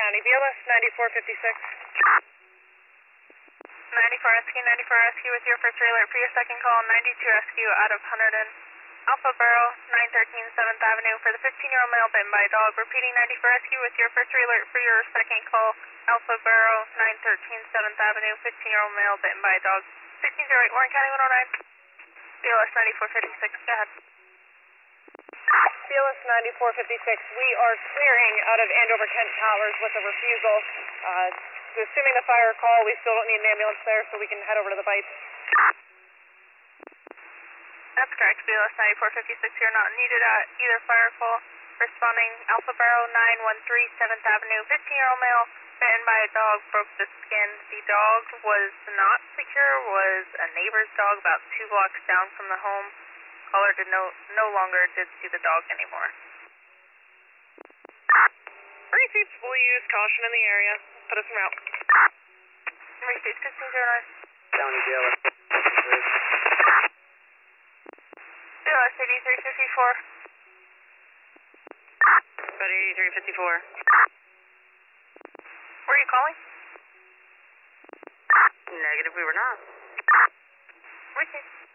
County, BLS 9456. 94 Rescue, 94 Rescue with your first alert for your second call, 92 Rescue out of Hunterdon. Alpha Barrel, 913 7th Avenue for the 15-year-old male bitten by a dog. Repeating 94 Rescue with your first alert for your second call, Alpha Barrel, 913 7th Avenue, 15-year-old male bitten by a dog. 1608 Warren County 109. BLS 9456, go ahead. BLS 9456, we are clearing out of Andover Kent Towers with a refusal. Assuming the fire call, we still don't need an ambulance there, so we can head over to the bites. That's correct, BLS 9456, you're not needed at either fire call. Responding, Alpha Barrel 913 7th Avenue, 15-year-old male, bitten by a dog, broke the skin. The dog was not secure, was a neighbor's dog about 2 blocks down from the home. Caller did no longer see the dog anymore. Receipts, we'll use caution in the area. Put us en route. Receipts 1609. County BLS. BLS 8354. About 8354. Were you calling? Negative, we were not. Receipts.